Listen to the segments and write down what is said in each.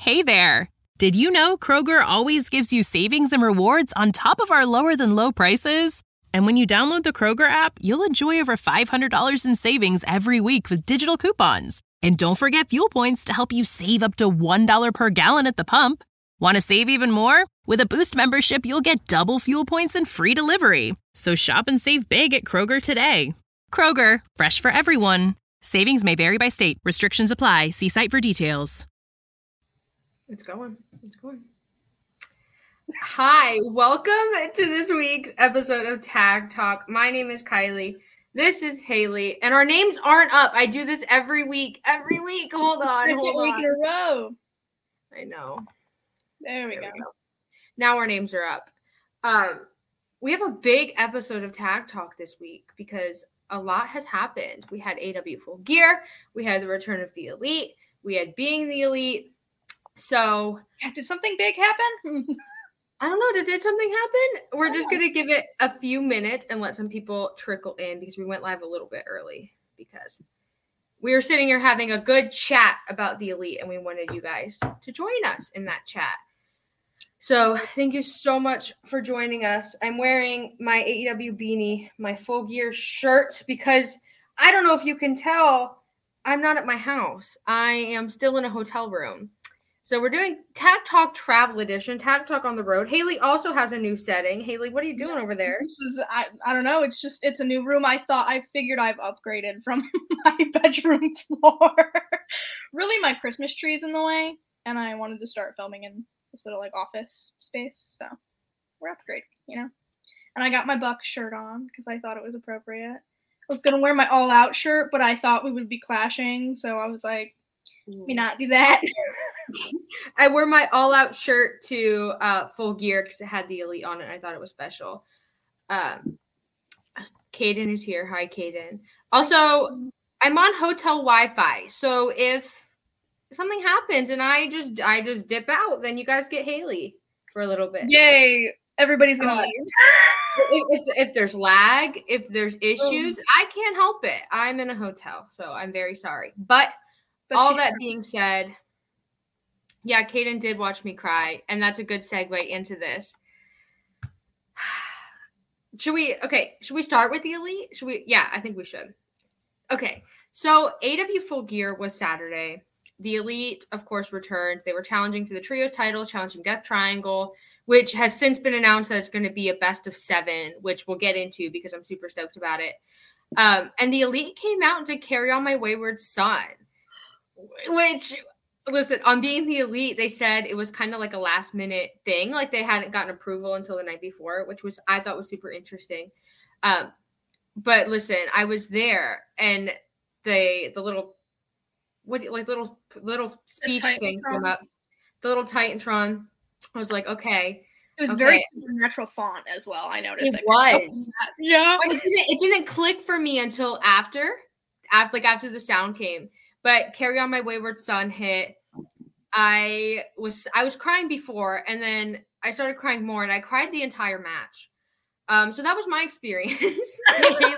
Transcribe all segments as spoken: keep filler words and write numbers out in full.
Hey there! Did you know Kroger always gives you savings and rewards on top of our lower-than-low prices? And when you download the Kroger app, you'll enjoy over five hundred dollars in savings every week with digital coupons. And don't forget fuel points to help you save up to one dollar per gallon at the pump. Want to save even more? With a Boost membership, you'll get double fuel points and free delivery. So shop and save big at Kroger today. Kroger, fresh for everyone. Savings may vary by state. Restrictions apply. See site for details. It's going. It's going. Hi, welcome to this week's episode of Tag Talk. My name is Kylie. This is Haley, and our names aren't up. I do this every week. Every week. Hold on. Second hold week on. in a row. I know. There we, There go. we go. Now our names are up. Um, we have a big episode of Tag Talk this week because a lot has happened. We had A W Full Gear. We had the return of the Elite. We had Being the Elite. So, Yeah, did something big happen? I don't know. Did, did something happen? We're just going to give it a few minutes and let some people trickle in because we went live a little bit early because we were sitting here having a good chat about the Elite and we wanted you guys to join us in that chat. So thank you so much for joining us. I'm wearing my A E W beanie, my Full Gear shirt because I don't know if you can tell, I'm not at my house. I am still in a hotel room. So we're doing Tag Talk Travel Edition, Tag Talk on the road. Haley also has a new setting. Haley, what are you doing over there? This is, I, I don't know. It's just, it's a new room. I thought, I figured I've upgraded from my bedroom floor. Really, my Christmas tree is in the way, and I wanted to start filming in this little, like, office space. So we're upgrading, you know? And I got my Bucks shirt on because I thought it was appropriate. I was going to wear my All Out shirt, but I thought we would be clashing. So I was like, let me not do that. I wore my all-out shirt to uh, Full Gear because it had the Elite on it. And I thought it was special. Um, Caden is here. Hi, Caden. Also, I'm on hotel Wi-Fi, so if something happens and I just I just dip out, then you guys get Haley for a little bit. Yay! Everybody's gonna Uh, leave. if, if, if there's lag, if there's issues, I can't help it. I'm in a hotel, so I'm very sorry. But, But all she's that trying. being said, yeah, Caden did watch me cry, and that's a good segue into this. Should we, okay, should we start with the Elite? Should we, yeah, I think we should. Okay, so A W Full Gear was Saturday. The Elite, of course, returned. They were challenging for the Trios title, challenging Death Triangle, which has since been announced that it's going to be a best of seven, which we'll get into because I'm super stoked about it. Um, and the Elite came out to Carry On My Wayward Son, which... Listen, on Being the Elite, they said it was kind of like a last minute thing. Like they hadn't gotten approval until the night before, which was, I thought was super interesting. Um, but listen, I was there and the, the little, what, like little, little speech thing came up, the little Titantron. I was like, okay. It was okay. very supernatural font as well. I noticed It I was. Yeah. But it didn't, it didn't click for me until after, after, like after the sound came. But Carry On My Wayward Son hit. I was I was crying before, and then I started crying more, and I cried the entire match. Um, so that was my experience. Haley, Haley,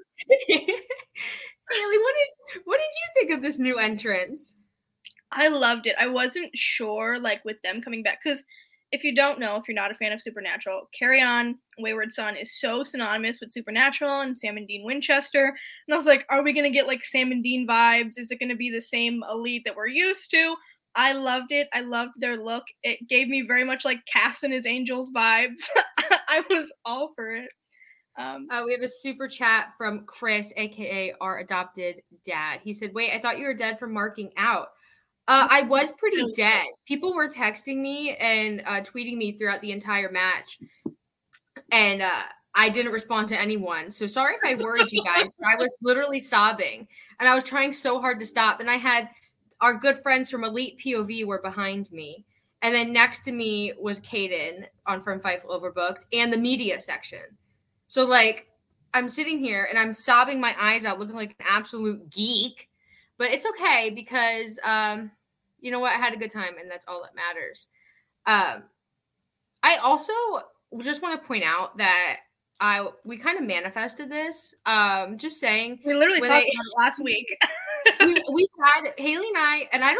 what did what did you think of this new entrance? I loved it. I wasn't sure, like, with them coming back, because if you don't know, if you're not a fan of Supernatural, Carry On Wayward Son is so synonymous with Supernatural and Sam and Dean Winchester. And I was like, are we going to get, like, Sam and Dean vibes? Is it going to be the same Elite that we're used to? I loved it. I loved their look. It gave me very much, like, Cass and his Angels vibes. I was all for it. Um, uh, we have a super chat from Chris, a k a our adopted dad. He said, wait, I thought you were dead from marking out. Uh, I was pretty dead. People were texting me and uh, tweeting me throughout the entire match, and uh, I didn't respond to anyone. So sorry if I worried you guys, but I was literally sobbing, and I was trying so hard to stop. And I had our good friends from Elite P O V were behind me, and then next to me was Caden on From Fightful Overbooked and the media section. So, like, I'm sitting here, and I'm sobbing my eyes out, looking like an absolute geek. But it's okay because, um, you know what? I had a good time, and that's all that matters. Um, I also just want to point out that I we kind of manifested this. Um, just saying. We literally when talked I- about it last week. we, we had Haley and I, and I don't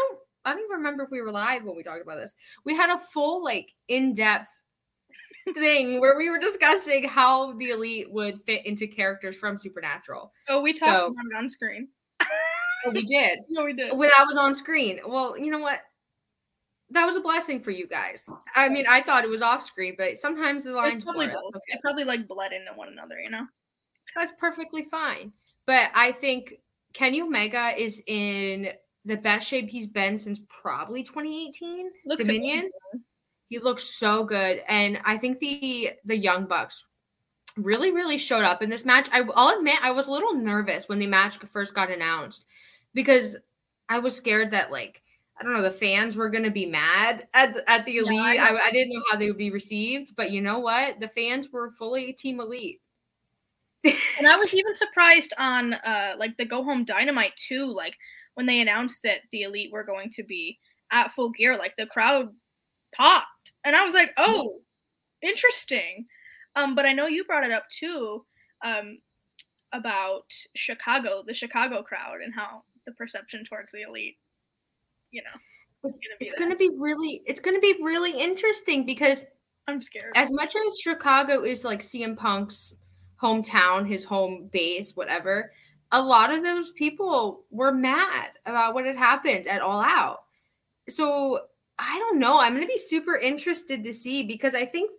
I don't even remember if we were live when we talked about this. We had a full, like, in-depth thing where we were discussing how the Elite would fit into characters from Supernatural. Oh, we talked so, about it on screen. Oh, we did. No, we did. When I was on screen. Well, you know what? That was a blessing for you guys. I mean, I thought it was off screen, but sometimes the lines probably blur. Okay. They probably like bled into one another, you know? That's perfectly fine. But I think Kenny Omega is in the best shape he's been since probably twenty eighteen. Looks Dominion. Amazing. He looks so good. And I think the the Young Bucks really, really showed up in this match. I, I'll admit I was a little nervous when the match first got announced because I was scared that, like, I don't know, the fans were going to be mad at, at the Elite. Yeah, I, I, I didn't know how they would be received. But you know what? The fans were fully Team Elite. And I was even surprised on, uh, like, the Go Home Dynamite, too. Like, when they announced that the Elite were going to be at Full Gear, like, the crowd popped. And I was like, oh, interesting. Um, but I know you brought it up, too, um, about Chicago, the Chicago crowd, and how the perception towards the Elite, you know. It's going to be really, it's going to be really interesting because I'm scared. As much as Chicago is, like, C M Punk's hometown, his home base, whatever, a lot of those people were mad about what had happened at All Out. So I don't know. I'm going to be super interested to see because I think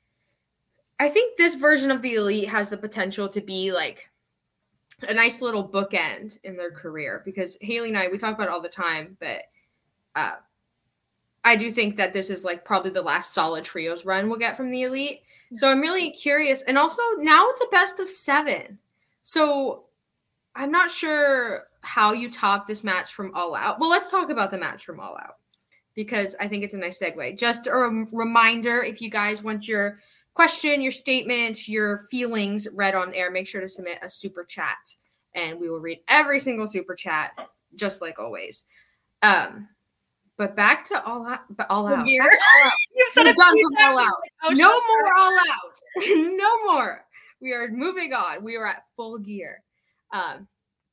I think this version of the Elite has the potential to be like a nice little bookend in their career because Haley and I, we talk about it all the time, but uh, I do think that this is like probably the last solid trios run we'll get from the Elite. So I'm really curious. And also now it's a best of seven. So I'm not sure how you top this match from All Out. Well, let's talk about the match from All Out because I think it's a nice segue. Just a rem- reminder, if you guys want your question, your statement, your feelings read on air, make sure to submit a super chat and we will read every single super chat, just like always. Um, But back to All Out. All out. Gear. All out. You've said We're it done from All Out. Oh, no more All Out. No more. We are moving on. We are at Full Gear. Um,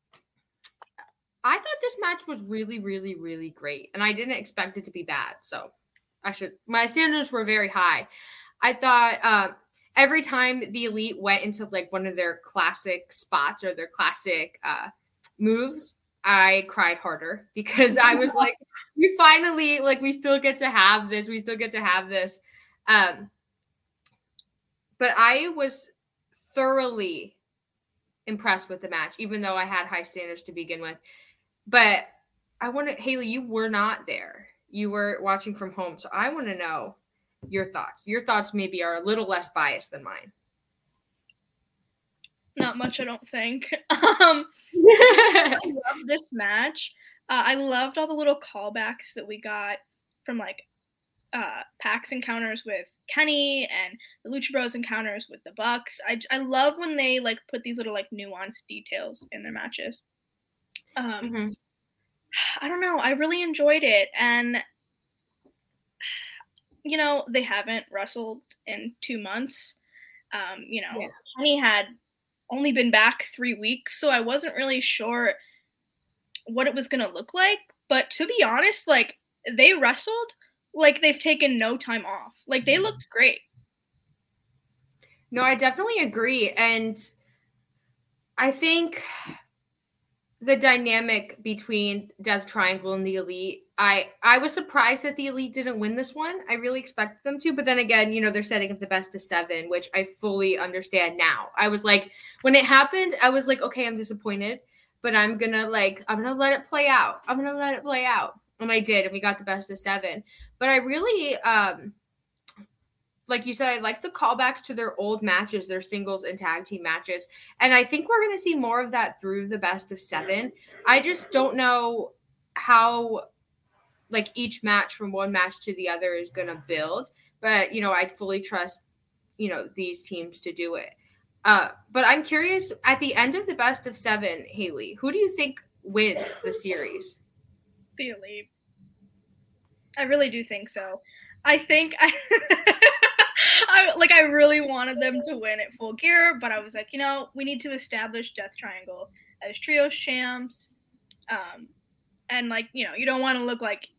I thought this match was really, really, really great, and I didn't expect it to be bad. So I should. My standards were very high. I thought um, every time the Elite went into like one of their classic spots or their classic uh, moves, I cried harder because I was like, we finally, like, we still get to have this. We still get to have this. Um, but I was thoroughly impressed with the match, even though I had high standards to begin with. But I want to, Haley, you were not there. You were watching from home. So I want to know your thoughts. Your thoughts maybe are a little less biased than mine. Not much, I don't think. Um, I love this match. Uh, I loved all the little callbacks that we got from like uh, Pax encounters with Kenny and the Lucha Bros encounters with the Bucks. I, I love when they like put these little like nuanced details in their matches. Um, mm-hmm. I don't know. I really enjoyed it, and you know they haven't wrestled in two months. Um, you know, yeah. Kenny had only been back three weeks, so I wasn't really sure what it was going to look like. But to be honest, like, they wrestled like they've taken no time off. Like, they looked great. No, I definitely agree. And I think the dynamic between Death Triangle and the Elite, I, I was surprised that the Elite didn't win this one. I really expected them to. But then again, you know, they're setting up the best of seven, which I fully understand now. I was like, when it happened, I was like, okay, I'm disappointed. But I'm going to like, I'm going to let it play out. I'm going to let it play out. And I did. And we got the best of seven. But I really, um, like you said, I like the callbacks to their old matches, their singles and tag team matches. And I think we're going to see more of that through the best of seven. I just don't know how, like, each match from one match to the other is going to build. But, you know, I'd fully trust, you know, these teams to do it. Uh, but I'm curious, at the end of the best of seven, Haley, who do you think wins the series? The Elite. I really do think so. I think I... I like I really wanted them to win at Full Gear, but I was like, you know, we need to establish Death Triangle as trios champs. Um, and like, you know, you don't want to look like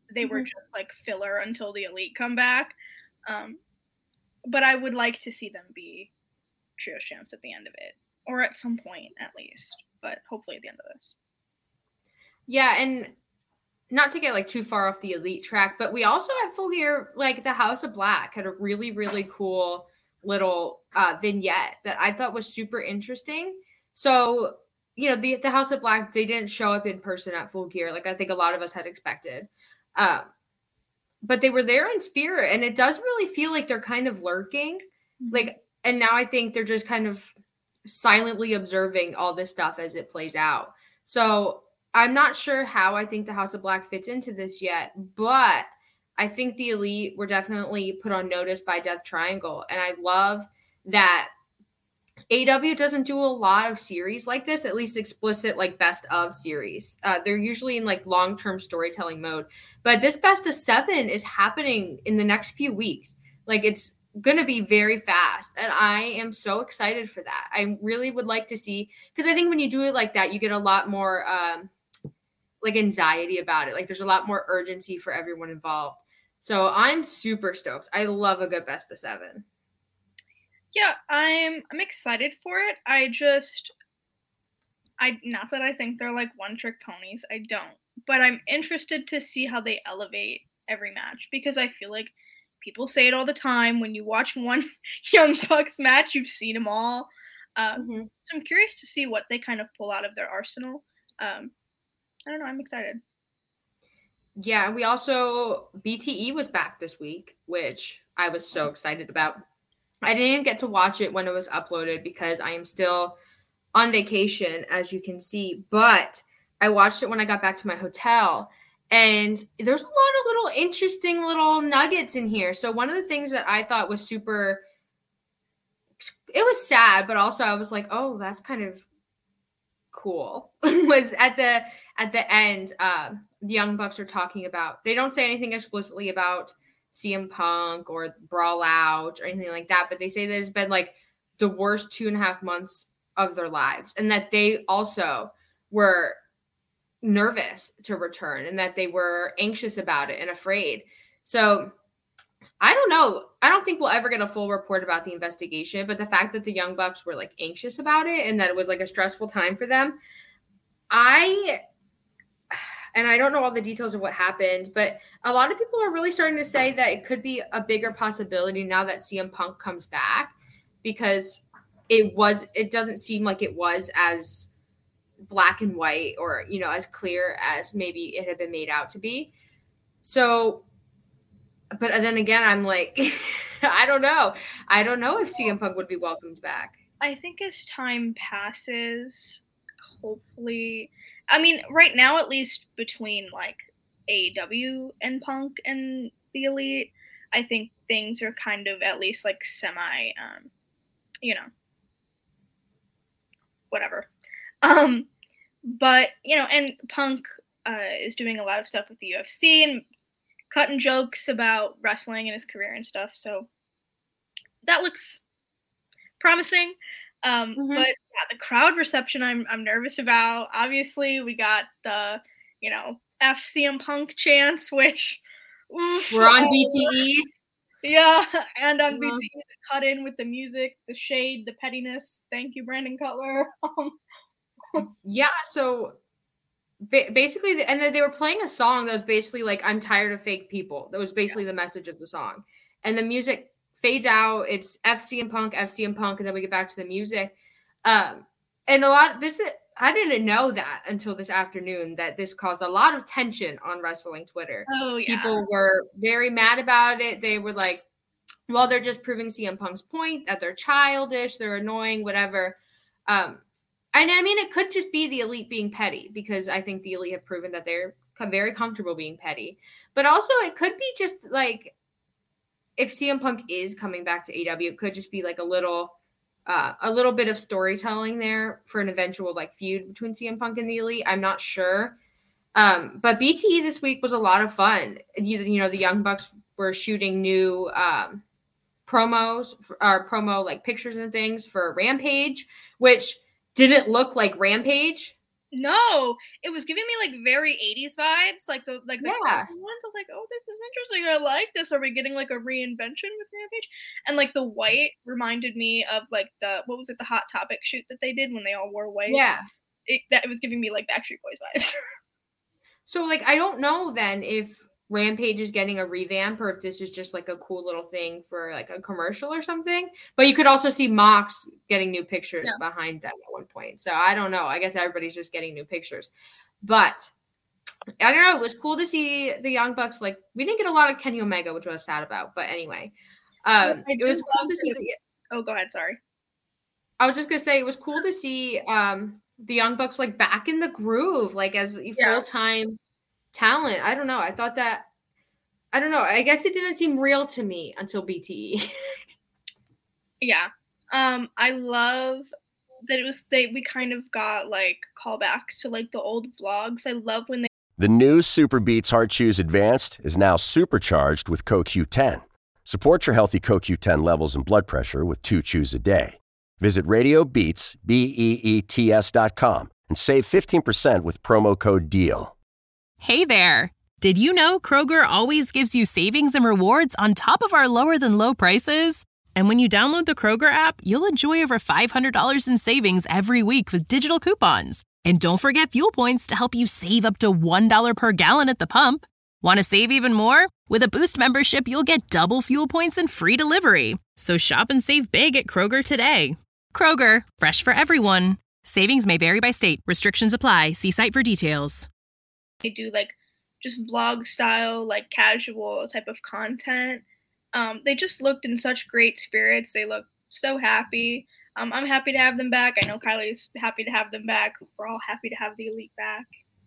they were mm-hmm. just like filler until the Elite come back. Um, but I would like to see them be Trios champs at the end of it, or at some point at least, but hopefully at the end of this. Yeah, and not to get like too far off the Elite track, but we also have Full Gear, like the House of Black had a really, really cool little uh, vignette that I thought was super interesting. So, you know, the, the House of Black, they didn't show up in person at Full Gear, like I think a lot of us had expected. Um, but they were there in spirit, and it does really feel like they're kind of lurking. Mm-hmm. Like, and now I think they're just kind of silently observing all this stuff as it plays out. So I'm not sure how I think the House of Black fits into this yet, but I think the Elite were definitely put on notice by Death Triangle. And I love that A E W doesn't do a lot of series like this, at least explicit, like best of series. Uh, they're usually in like long-term storytelling mode, but this best of seven is happening in the next few weeks. Like it's going to be very fast. And I am so excited for that. I really would like to see, because I think when you do it like that, you get a lot more um, like anxiety about it. Like there's a lot more urgency for everyone involved. So I'm super stoked. I love a good best of seven. Yeah, I'm I'm excited for it. I just I not that I think they're like one trick ponies. I don't. But I'm interested to see how they elevate every match, because I feel like people say it all the time. When you watch one Young Bucks match, you've seen them all. Um, mm-hmm. So I'm curious to see what they kind of pull out of their arsenal. Um, I don't know. I'm excited. Yeah, we also, B T E was back this week, which I was so excited about. I didn't get to watch it when it was uploaded because I am still on vacation, as you can see, but I watched it when I got back to my hotel, and there's a lot of little interesting little nuggets in here. So one of the things that I thought was super, it was sad, but also I was like, oh, that's kind of cool, was at the at the end, uh, the Young Bucks are talking about, they don't say anything explicitly about C M Punk or Brawl Out or anything like that, but they say that it's been like the worst two and a half months of their lives, and that they also were nervous to return and that they were anxious about it and afraid. So I don't know. I don't think we'll ever get a full report about the investigation, but the fact that the Young Bucks were like anxious about it and that it was like a stressful time for them, I And I don't know all the details of what happened, but a lot of people are really starting to say that it could be a bigger possibility now that C M Punk comes back, because it was, it doesn't seem like it was as black and white or, you know, as clear as maybe it had been made out to be. So, but then again, I'm like, I don't know. I don't know if C M Punk would be welcomed back. I think as time passes, hopefully, I mean, right now, at least between like A E W and Punk and the Elite, I think things are kind of at least like semi, um, you know, whatever. Um, but, you know, and Punk uh, is doing a lot of stuff with the U F C and cutting jokes about wrestling and his career and stuff. So that looks promising. Um, mm-hmm. But yeah, the crowd reception I'm I'm nervous about. Obviously, we got the, you know, F C M Punk chants, which oof, we're on oh, B T E. Yeah, and on mm-hmm. B T E, cut in with the music, the shade, the pettiness. Thank you, Brandon Cutler. Yeah, so ba- basically, the, and then they were playing a song that was basically like, I'm tired of fake people. That was basically yeah. the message of the song. And the music fades out. It's F C M Punk, F C M Punk, and then we get back to the music. Um, and a lot, this is, I didn't know that until this afternoon, that this caused a lot of tension on wrestling Twitter. Oh, yeah. People were very mad about it. They were like, well, they're just proving C M Punk's point that they're childish, they're annoying, whatever. Um, and I mean, it could just be the Elite being petty, because I think the Elite have proven that they're very comfortable being petty. But also, it could be just like, if C M Punk is coming back to A E W, it could just be like a little, uh, a little bit of storytelling there for an eventual like feud between C M Punk and the Elite. I'm not sure. Um, but B T E this week was a lot of fun. You, you know, the Young Bucks were shooting new um, promos, for, or promo like pictures and things for Rampage, which didn't look like Rampage. No, it was giving me like very eighties vibes, like the like the Yeah. ones. I was like, oh, this is interesting. I like this. Are we getting like a reinvention with Rampage? And like the white reminded me of like the what was it, the Hot Topic shoot that they did when they all wore white. Yeah. It, that it was giving me like Backstreet Boys vibes. So like I don't know then if Rampage is getting a revamp or if this is just like a cool little thing for like a commercial or something. But you could also see Mox getting new pictures yeah. behind them at one point. So I don't know. I guess everybody's just getting new pictures. But I don't know. It was cool to see the Young Bucks. Like we didn't get a lot of Kenny Omega, which I was sad about. But anyway, um, it was cool to see. The, oh, go ahead. Sorry. I was just gonna say it was cool to see um, the Young Bucks like back in the groove, like as yeah. full time talent. I don't know. I thought that. I don't know. I guess it didn't seem real to me until B T E. yeah. Um, I love that it was they we kind of got like callbacks to like the old vlogs. I love when they The new Super Beats Heart Chews Advanced is now supercharged with Co Q ten. Support your healthy Co Q ten levels and blood pressure with two chews a day. Visit Radio Beats, B E E T S dot com and save fifteen percent with promo code DEAL. Hey there. Did you know Kroger always gives you savings and rewards on top of our lower than low prices? And when you download the Kroger app, you'll enjoy over five hundred dollars in savings every week with digital coupons. And don't forget fuel points to help you save up to one dollar per gallon at the pump. Want to save even more? With a Boost membership, you'll get double fuel points and free delivery. So shop and save big at Kroger today. Kroger, fresh for everyone. Savings may vary by state. Restrictions apply. See site for details. They do like just vlog style, like casual type of content. Um, they just looked in such great spirits. They looked so happy. Um, I'm happy to have them back. I know Kylie's happy to have them back. We're all happy to have the Elite back.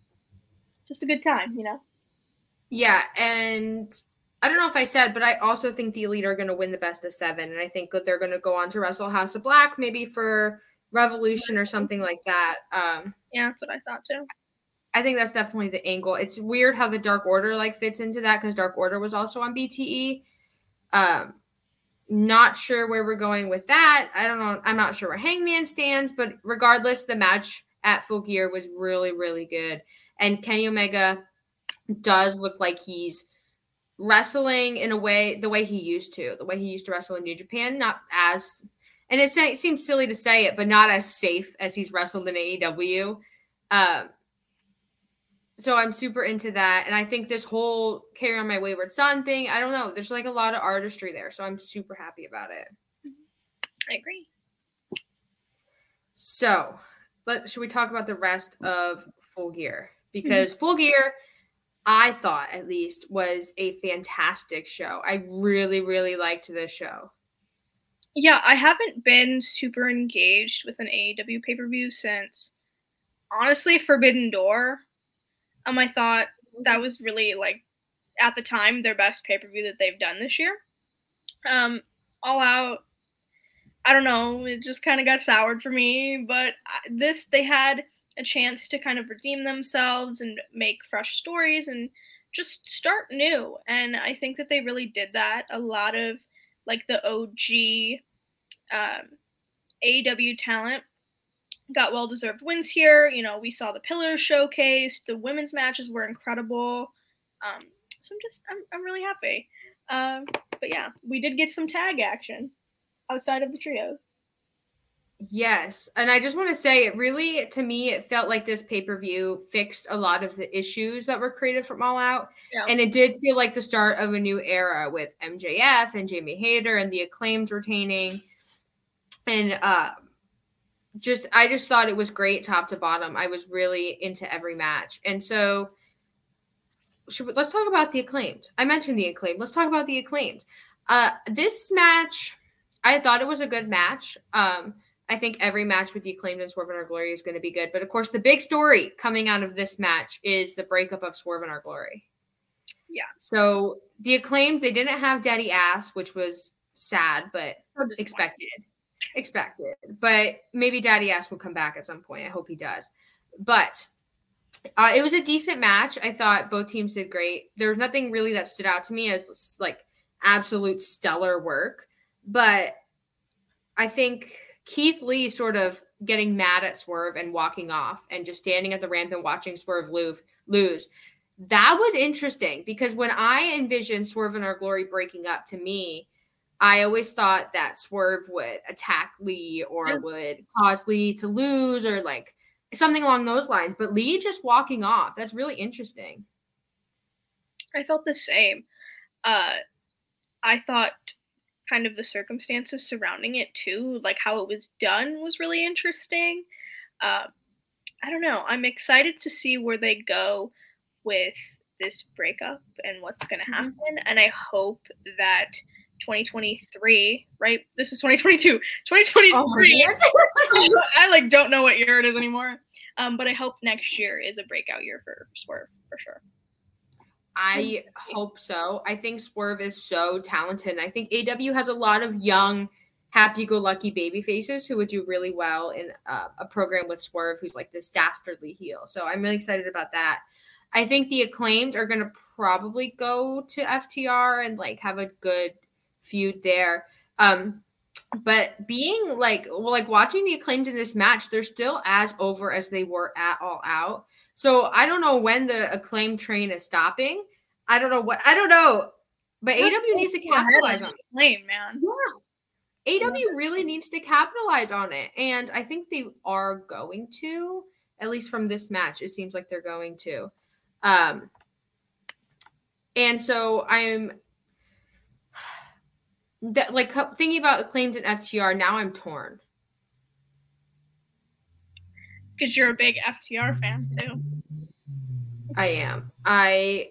Just a good time, you know? Yeah, and I don't know if I said, but I also think the Elite are going to win the best of seven, and I think they're going to go on to wrestle House of Black, maybe for Revolution or something like that. Um, yeah, that's what I thought too. I think that's definitely the angle. It's weird how the Dark Order like fits into that because Dark Order was also on B T E. Um, not sure where we're going with that. I don't know. I'm not sure where Hangman stands, but regardless, the match at Full Gear was really, really good. And Kenny Omega does look like he's wrestling in a way, the way he used to, the way he used to wrestle in New Japan, not as, and it, it seems silly to say it, but not as safe as he's wrestled in A E W. Um, So I'm super into that. And I think this whole Carry On My Wayward Son thing, I don't know. There's like a lot of artistry there. So I'm super happy about it. I agree. So let should we talk about the rest of Full Gear? Because mm-hmm. Full Gear, I thought at least, was a fantastic show. I really, really liked this show. Yeah, I haven't been super engaged with an A E W pay-per-view since, honestly, Forbidden Door. Um, I thought that was really, like, at the time, their best pay-per-view that they've done this year. Um, All Out, I don't know, it just kind of got soured for me. But this, they had a chance to kind of redeem themselves and make fresh stories and just start new. And I think that they really did that. A lot of, like, the O G um, A E W talent got well-deserved wins here. You know, we saw the Pillars showcase. The women's matches were incredible. Um, so I'm just, I'm, I'm really happy. Um, but yeah, we did get some tag action outside of the trios. Yes. And I just want to say it really, to me, it felt like this pay-per-view fixed a lot of the issues that were created from All Out. Yeah. And it did feel like the start of a new era with M J F and Jamie Hayter and the Acclaimed retaining. And, uh, Just, I just thought it was great top to bottom. I was really into every match. And so should we, let's talk about the Acclaimed. I mentioned the Acclaimed. Let's talk about the Acclaimed. Uh, this match, I thought it was a good match. Um, I think every match with the Acclaimed and Swerve in Our Glory is going to be good. But of course, the big story coming out of this match is the breakup of Swerve in Our Glory. Yeah. So the Acclaimed, they didn't have Daddy Ass, which was sad, but expected. Expected, but maybe Daddy Ass will come back at some point. I hope he does. But uh, it was a decent match. I thought both teams did great. There was nothing really that stood out to me as like absolute stellar work, but I think Keith Lee sort of getting mad at Swerve and walking off and just standing at the ramp and watching Swerve lose. That was interesting because when I envisioned Swerve and Our Glory breaking up, to me, I always thought that Swerve would attack Lee or yeah. would cause Lee to lose or like something along those lines. But Lee just walking off, that's really interesting. I felt the same. Uh, I thought kind of the circumstances surrounding it too, like how it was done was really interesting. Uh, I don't know. I'm excited to see where they go with this breakup and what's going to happen. Mm-hmm. And I hope that twenty twenty-three, right? This is twenty twenty-two. twenty twenty-three. Oh, I like don't know what year it is anymore. Um, but I hope next year is a breakout year for Swerve for sure. I hope so. I think Swerve is so talented. And I think A W has a lot of young, happy-go-lucky baby faces who would do really well in uh, a program with Swerve, who's like this dastardly heel. So I'm really excited about that. I think the Acclaimed are going to probably go to F T R and like have a good feud there. Um, but being like, well, like watching the Acclaimed in this match, they're still as over as they were at All Out. So I don't know when the Acclaimed train is stopping. I don't know what, I don't know, but That's A W needs to capitalize on it. Acclaimed, man. Yeah. A W really needs to capitalize on it. And I think they are going to, at least from this match, it seems like they're going to. Um, and so I'm that, like thinking about Acclaimed and F T R. Now I'm torn. Because you're a big F T R fan too. I am. I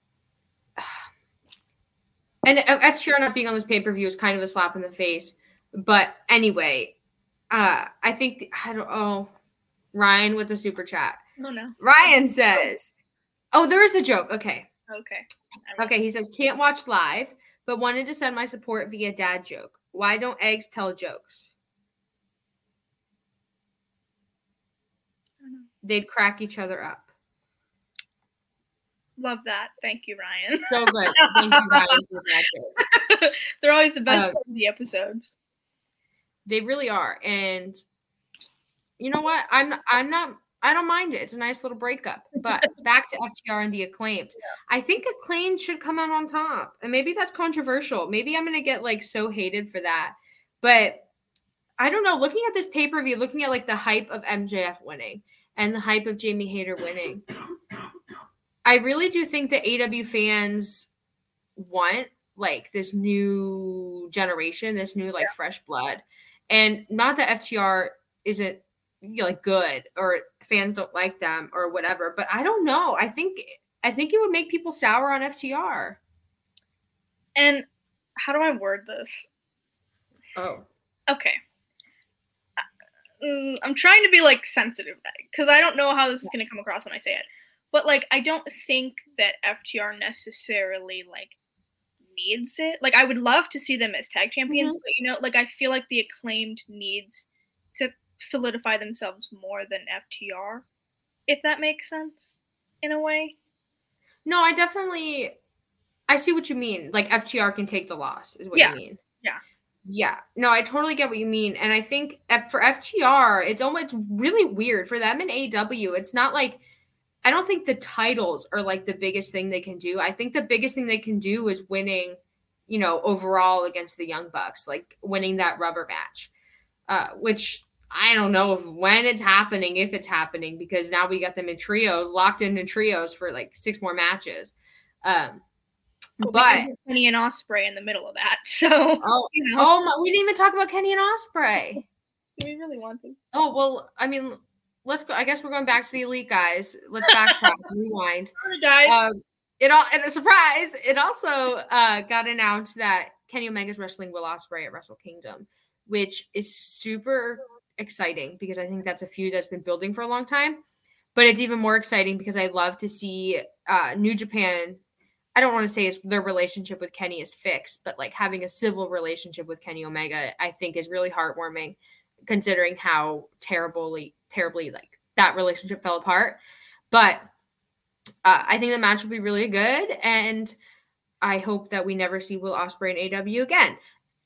and F T R not being on this pay-per-view is kind of a slap in the face. But anyway, uh, I think I don't. Oh, Ryan with the super chat. Oh no. Ryan says. Oh, there is a joke. Okay. Okay. Okay, he says, can't watch live, but wanted to send my support via dad joke. Why don't eggs tell jokes? They'd crack each other up. Love that. Thank you, Ryan. So good. Thank you, Ryan, for that joke. They're always the best uh, part of the episodes. They really are. And you know what? I'm I'm not I don't mind it. It's a nice little breakup. But back to F T R and the Acclaimed. Yeah. I think Acclaimed should come out on top. And maybe that's controversial. Maybe I'm going to get like so hated for that. But I don't know. Looking at this pay-per-view, looking at like the hype of M J F winning and the hype of Jamie Hayter winning, I really do think that A W fans want like this new generation, this new like yeah. fresh blood. And not that F T R isn't you know, like good or fans don't like them or whatever, but I don't know. I think I think it would make people sour on F T R. And how do I word this? Oh, okay. I'm trying to be like sensitive because I don't know how this is going to come across when I say it, but like I don't think that F T R necessarily like needs it. Like I would love to see them as tag champions, mm-hmm. but you know, like I feel like the Acclaimed needs to solidify themselves more than F T R, if that makes sense in a way. No, I definitely I see what you mean. Like F T R can take the loss is what yeah. you mean. Yeah. Yeah. No, I totally get what you mean. And I think for F T R, it's almost it's really weird for them in A W. It's not like I don't think the titles are like the biggest thing they can do. I think the biggest thing they can do is winning, you know, overall against the Young Bucks, like winning that rubber match, uh, which I don't know if when it's happening, if it's happening, because now we got them in trios, locked in in trios for like six more matches. Um, oh, but Kenny and Ospreay in the middle of that. So, oh, you know. oh my, we didn't even talk about Kenny and Ospreay. We really want to. Oh, well, I mean, let's go. I guess we're going back to the Elite guys. Let's backtrack, rewind. Sorry, guys. Um, it all, and a surprise, it also uh, got announced that Kenny Omega's wrestling Will Ospreay at Wrestle Kingdom, which is super exciting because I think that's a feud that's been building for a long time. But it's even more exciting because I love to see uh, New Japan. I don't want to say it's their relationship with Kenny is fixed, but like having a civil relationship with Kenny Omega, I think is really heartwarming considering how terribly, terribly like that relationship fell apart. But uh, I think the match will be really good. And I hope that we never see Will Ospreay in A W again.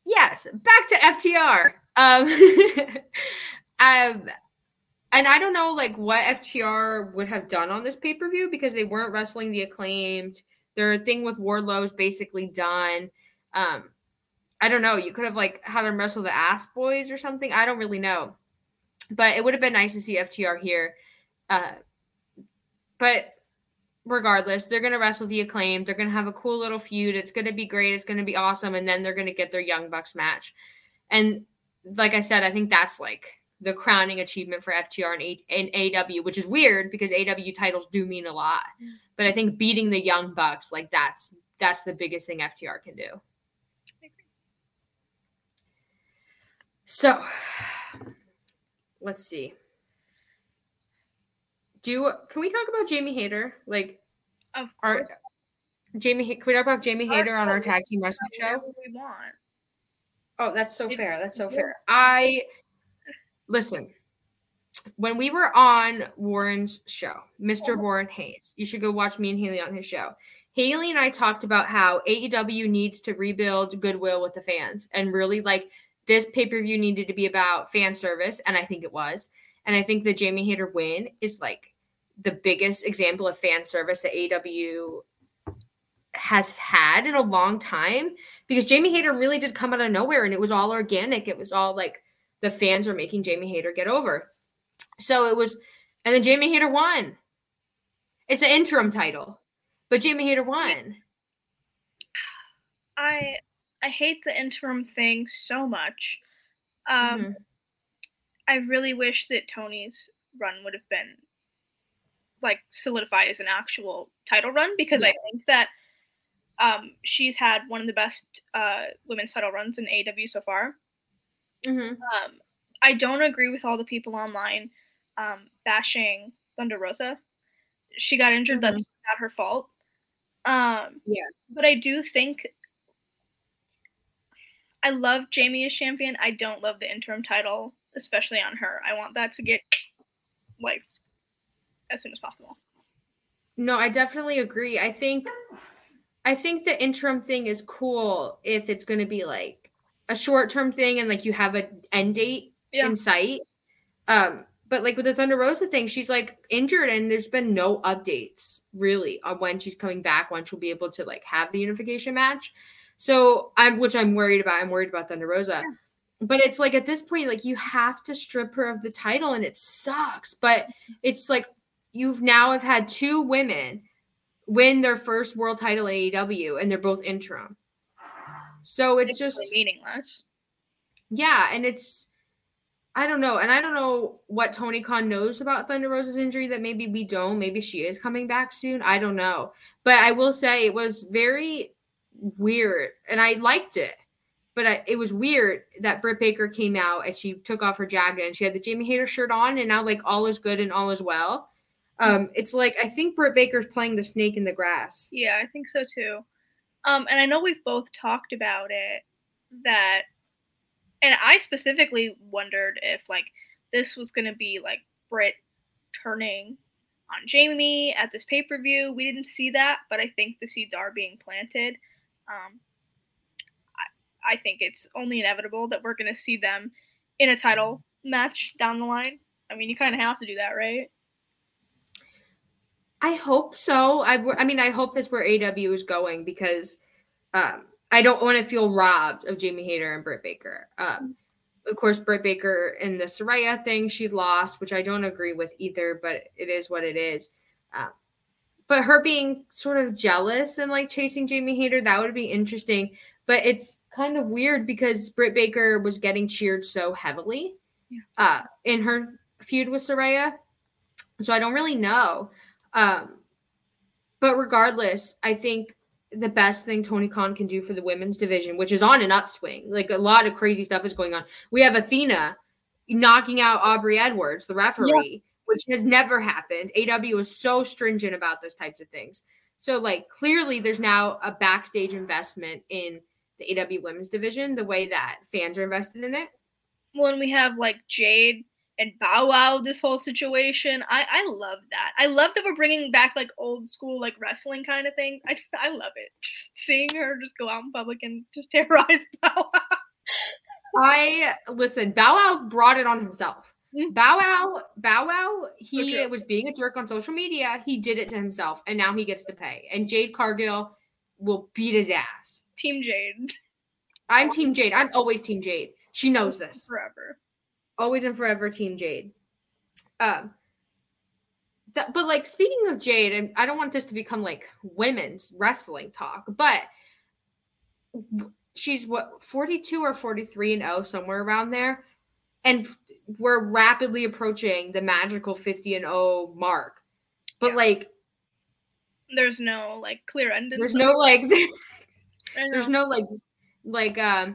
yes, back to F T R. Um, um, and I don't know like what F T R would have done on this pay-per-view because they weren't wrestling the Acclaimed. Their thing with Wardlow is basically done. Um, I don't know. You could have like had them wrestle the Ass Boys or something. I don't really know. But it would have been nice to see F T R here. Uh, but regardless, they're going to wrestle the Acclaimed. They're going to have a cool little feud. It's going to be great. It's going to be awesome. And then they're going to get their Young Bucks match. And like I said, I think that's like the crowning achievement for F T R and, A- and A E W, which is weird because A E W titles do mean a lot. But I think beating the Young Bucks, like that's that's the biggest thing F T R can do. So let's see. Do can we talk about Jamie Hayter? Like, of our course. Jamie, can we talk about Jamie Hayter on our tag team wrestling show? Whatever we want. Oh, that's so fair. That's so fair. I listen. When we were on Warren's show, Mister Warren Hayes, you should go watch me and Haley on his show. Haley and I talked about how A E W needs to rebuild goodwill with the fans and really like this pay-per-view needed to be about fan service, and I think it was. And I think the Jamie Hayter win is like the biggest example of fan service that A E W has had in a long time because Jamie Hayter really did come out of nowhere and it was all organic. It was all like the fans were making Jamie Hayter get over. So it was, and then Jamie Hayter won. It's an interim title, but Jamie Hayter won. I I hate the interim thing so much. Um, mm-hmm. I really wish that Tony's run would have been like solidified as an actual title run because yeah. I think that um, she's had one of the best uh, women's title runs in A E W so far. Mm-hmm. Um, I don't agree with all the people online um, bashing Thunder Rosa. She got injured. Mm-hmm. That's not her fault. Um, yeah. But I do think I love Jamie as champion. I don't love the interim title, especially on her. I want that to get wiped as soon as possible. No, I definitely agree. I think I think the interim thing is cool if it's going to be like a short-term thing and like you have an end date yeah. in sight. Um, but like with the Thunder Rosa thing, she's like injured and there's been no updates really on when she's coming back, when she'll be able to like have the unification match. So I'm, which I'm worried about. I'm worried about Thunder Rosa. Yeah. But it's like at this point, like you have to strip her of the title and it sucks. But it's like you've now have had two women win their first world title at A E W and they're both interim. So it's, it's just really meaningless. Yeah. And it's, I don't know. And I don't know what Tony Khan knows about Thunder Rosa's injury that maybe we don't. Maybe she is coming back soon. I don't know. But I will say it was very weird and I liked it. But I, it was weird that Britt Baker came out and she took off her jacket and she had the Jamie Hayter shirt on and now like all is good and all is well. Um, it's like, I think Britt Baker's playing the snake in the grass. Yeah, I think so too. Um, and I know we've both talked about it that, and I specifically wondered if like this was going to be like Britt turning on Jamie at this pay-per-view. We didn't see that, but I think the seeds are being planted. Um, I, I think it's only inevitable that we're going to see them in a title match down the line. I mean, you kind of have to do that, right? I hope so. I, I mean, I hope that's where A E W is going because um, I don't want to feel robbed of Jamie Hayter and Britt Baker. Um, of course, Britt Baker in the Saraya thing, she lost, which I don't agree with either, but it is what it is. Um, but her being sort of jealous and like chasing Jamie Hayter, that would be interesting. But it's kind of weird because Britt Baker was getting cheered so heavily yeah. uh, in her feud with Saraya. So I don't really know. Um, but regardless, I think the best thing Tony Khan can do for the women's division, which is on an upswing, like a lot of crazy stuff is going on. We have Athena knocking out Aubrey Edwards, the referee, yeah. which has never happened. A E W is so stringent about those types of things. So like clearly there's now a backstage investment in the A E W women's division, the way that fans are invested in it. When we have like Jade and Bow Wow, this whole situation. I, I love that. I love that we're bringing back like old school like wrestling kind of thing. I just, I love it. Just seeing her just go out in public and just terrorize Bow Wow. I listen. Bow Wow brought it on himself. Bow Wow, Bow Wow, he Okay. was being a jerk on social media. He did it to himself, and now he gets to pay. And Jade Cargill will beat his ass. Team Jade. I'm Team Jade. I'm always Team Jade. She knows this. Forever. Always and forever, Team Jade. Um, that, but like speaking of Jade, and I don't want this to become like women's wrestling talk, but she's what forty-two or forty-three and oh, somewhere around there, and we're rapidly approaching the magical fifty and oh mark. But yeah. like, there's no like clear ending. There's no like, there's no like, like um.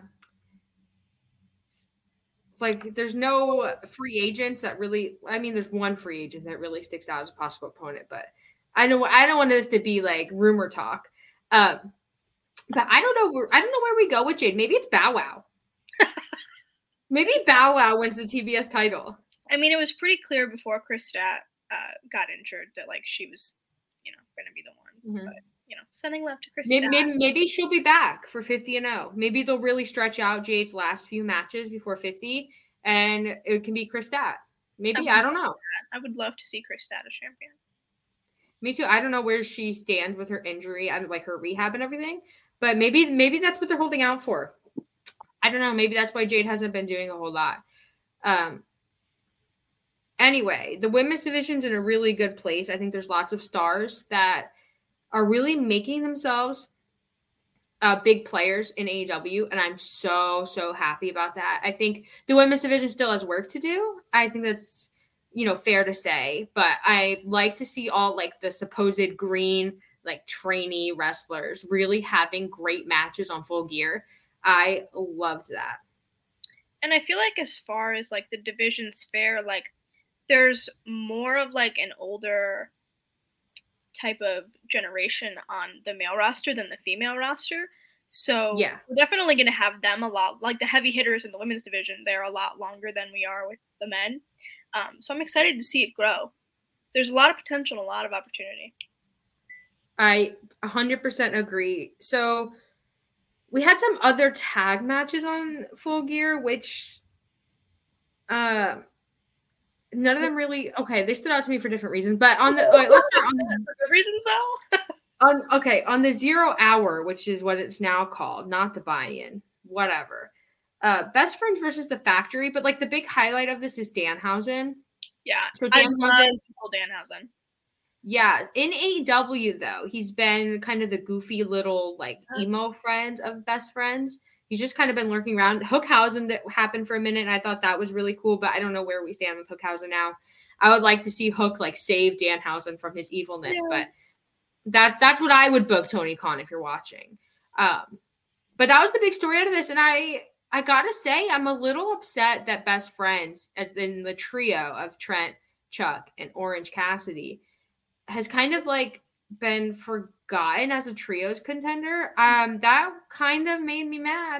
Like, there's no free agents that really, I mean, there's one free agent that really sticks out as a possible opponent, but I know, I don't want this to be like rumor talk. Um, but I don't know where, I don't know where we go with Jade. Maybe it's Bow Wow. Maybe Bow Wow wins the T B S title. I mean, it was pretty clear before Chris Stat uh, got injured that like she was, you know, going to be the one. Mm-hmm. But, you know, sending love to Chris maybe, Stat. maybe, maybe she'll be back for fifty and oh. Maybe they'll really stretch out Jade's last few matches before fifty, and it can be Chris Stat. Maybe, I, I don't know. I would love to see Chris Stat as champion. Me too. I don't know where she stands with her injury and like her rehab and everything, but maybe maybe that's what they're holding out for. I don't know. Maybe that's why Jade hasn't been doing a whole lot. Um. Anyway, the women's division's in a really good place. I think there's lots of stars that are really making themselves uh, big players in A E W, and I'm so, so happy about that. I think the women's division still has work to do. I think that's, you know, fair to say, but I like to see all, like, the supposed green, like, trainee wrestlers really having great matches on Full Gear. I loved that. And I feel like as far as, like, the division's fair, like, there's more of, like, an older type of generation on the male roster than the female roster. So yeah, we're definitely going to have them a lot, like the heavy hitters in the women's division. They're a lot longer than we are with the men. Um, so I'm excited to see it grow. There's a lot of potential and a lot of opportunity. I one hundred percent agree. So we had some other tag matches on Full Gear, which uh, none of them really, okay, they stood out to me for different reasons, but on the, right, let's start on the for reasons though. on, okay, on the Zero Hour, which is what it's now called, not the buy-in, whatever. Uh, Best Friends versus the Factory, but like the big highlight of this is Danhausen. Yeah, so Danhausen, I love Danhausen. Yeah, in A E W though, he's been kind of the goofy little like emo friend of Best Friends. He's just kind of been lurking around. Hookhausen that happened for a minute, and I thought that was really cool, but I don't know where we stand with Hookhausen now. I would like to see Hook like save Danhausen from his evilness, yeah. but that that's what I would book Tony Khan if you're watching. Um, but that was the big story out of this, and I I gotta say I'm a little upset that Best Friends, as in the trio of Trent, Chuck, and Orange Cassidy, has kind of like been forgotten as a trios contender. Um, that kind of made me mad.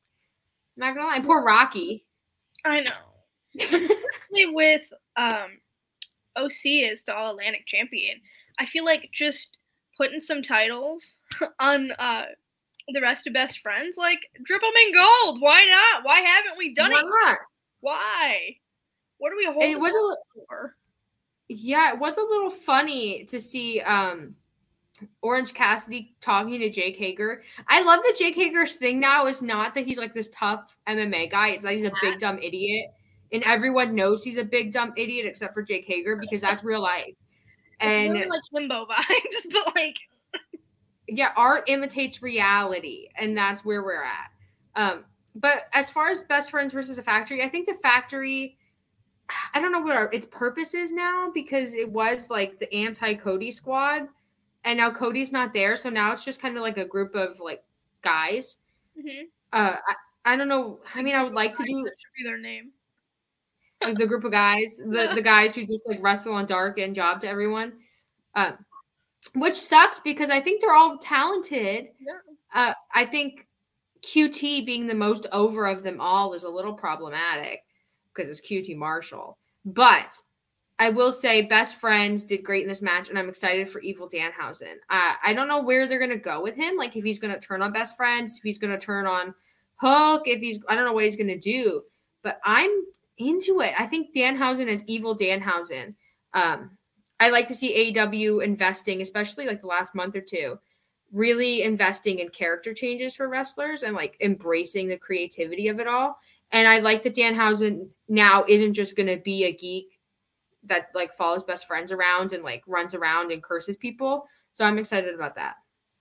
Not gonna lie, poor Rocky. I know. Especially with um, O C as the All Atlantic champion, I feel like just putting some titles on uh, the rest of Best Friends, like drip them in gold. Why not? Why haven't we done Why it? Not? Why? What are we holding it was a little, for? Yeah, it was a little funny to see um, Orange Cassidy talking to Jake Hager. I love that Jake Hager's thing now is not that he's like this tough M M A guy. It's that he's a big dumb idiot, and everyone knows he's a big dumb idiot except for Jake Hager because that's real life. And it's really like himbo vibes, but like yeah, art imitates reality, and that's where we're at. Um, but as far as Best Friends versus the Factory, I think the Factory, I don't know what our, its purpose is now, because it was like the anti-Cody squad, and now Cody's not there, so now it's just kind of like a group of like guys. Mm-hmm. Uh, I, I don't know. I mean, I would like to do that should be their name. Like the group of guys, the the guys who just like wrestle on Dark and job to everyone, uh, which sucks because I think they're all talented. Yeah. Uh, I think Q T being the most over of them all is a little problematic because it's Q T Marshall. But I will say Best Friends did great in this match, and I'm excited for Evil Danhausen. Uh, I don't know where they're going to go with him, like if he's going to turn on Best Friends, if he's going to turn on Hook, if he's, I don't know what he's going to do, but I'm into it. I think Danhausen is evil Danhausen. Um, I like to see A E W investing, especially like the last month or two, really investing in character changes for wrestlers and like embracing the creativity of it all. And I like that Danhausen now isn't just going to be a geek that like follows best friends around and like runs around and curses people. So I'm excited about that.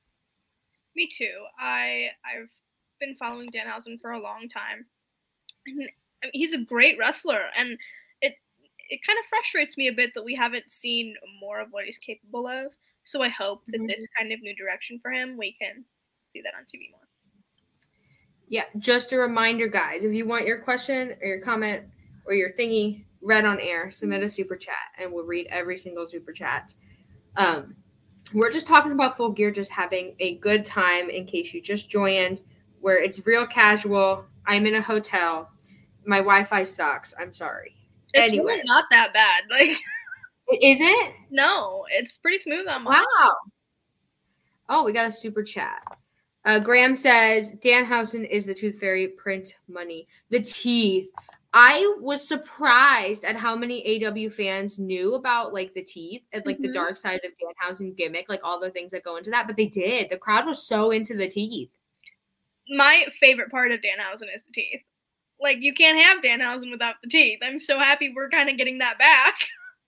Me too. I I've been following Danhausen for a long time. And I mean, he's a great wrestler, and it it kind of frustrates me a bit that we haven't seen more of what he's capable of. So I hope that mm-hmm. this kind of new direction for him, we can see that on T V more. Yeah, just a reminder, guys, if you want your question or your comment or your thingy read on air, submit a super chat, and we'll read every single super chat. Um, we're just talking about Full Gear, just having a good time in case you just joined, where it's real casual. I'm in a hotel. My Wi-Fi sucks. I'm sorry. It's anyway. really not that bad. Like, is it? No, it's pretty smooth on mine. Wow. Oh, we got a super chat. Uh, Graham says, Danhausen is the Tooth Fairy, print money. The teeth. I was surprised at how many A E W fans knew about like the teeth and like mm-hmm. the dark side of Danhausen gimmick, like all the things that go into that. But they did. The crowd was so into the teeth. My favorite part of Danhausen is the teeth. Like, you can't have Danhausen without the teeth. I'm so happy we're kind of getting that back.